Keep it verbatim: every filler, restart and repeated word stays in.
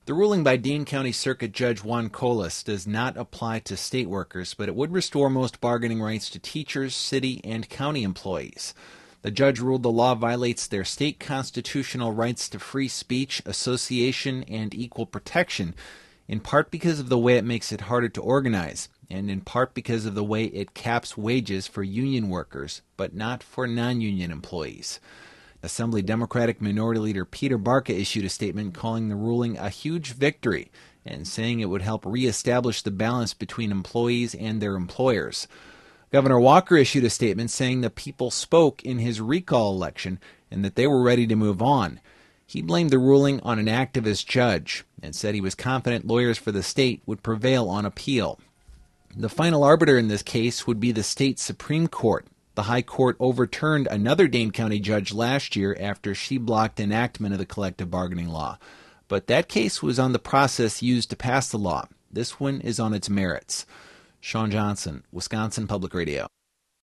The ruling by Dane County Circuit Judge Juan Colas does not apply to state workers, but it would restore most bargaining rights to teachers, city, and county employees. The judge ruled the law violates their state constitutional rights to free speech, association, and equal protection, in part because of the way it makes it harder to organize, and in part because of the way it caps wages for union workers, but not for non-union employees. Assembly Democratic Minority Leader Peter Barca issued a statement calling the ruling a huge victory and saying it would help reestablish the balance between employees and their employers. Governor Walker issued a statement saying the people spoke in his recall election and that they were ready to move on. He blamed the ruling on an activist judge and said he was confident lawyers for the state would prevail on appeal. The final arbiter in this case would be the state Supreme Court. The High Court overturned another Dane County judge last year after she blocked enactment of the collective bargaining law. But that case was on the process used to pass the law. This one is on its merits. Sean Johnson, Wisconsin Public Radio.